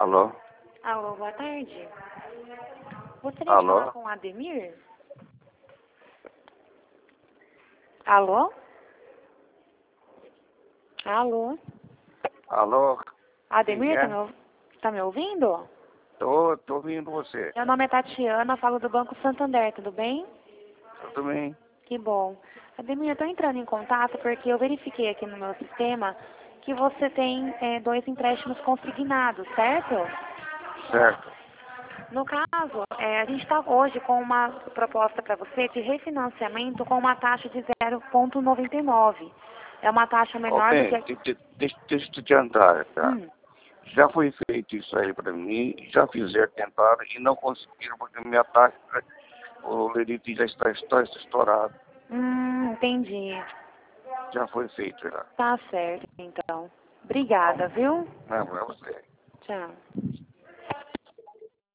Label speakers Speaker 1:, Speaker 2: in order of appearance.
Speaker 1: Alô?
Speaker 2: Alô, boa tarde. Gostaria de
Speaker 1: Alô?
Speaker 2: falar com o Ademir? Alô? Alô?
Speaker 1: Alô?
Speaker 2: Ademir,
Speaker 1: Quem é?
Speaker 2: tá me ouvindo?
Speaker 1: Tô ouvindo você.
Speaker 2: Meu nome é Tatiana, falo do Banco Santander, tudo bem?
Speaker 1: Tudo bem?
Speaker 2: Que bom. Ademir, eu tô entrando em contato porque eu verifiquei aqui no meu sistema que você tem 2 empréstimos consignados, certo?
Speaker 1: Certo.
Speaker 2: No caso, a gente está hoje com uma proposta para você de refinanciamento com uma taxa de 0,99. É uma taxa
Speaker 1: Ó,
Speaker 2: menor do que
Speaker 1: bem,
Speaker 2: a...
Speaker 1: deixa eu te adiantar, tá?
Speaker 2: Hum,
Speaker 1: Já foi feito isso aí pra mim, já fizeram, tentaram e não conseguiram porque minha taxa, o lerite já está estourado.
Speaker 2: entendi.
Speaker 1: Já foi feito já.
Speaker 2: Tá certo, então.
Speaker 1: Bom,
Speaker 2: Obrigada, viu?
Speaker 1: não é pra você.
Speaker 2: Tchau.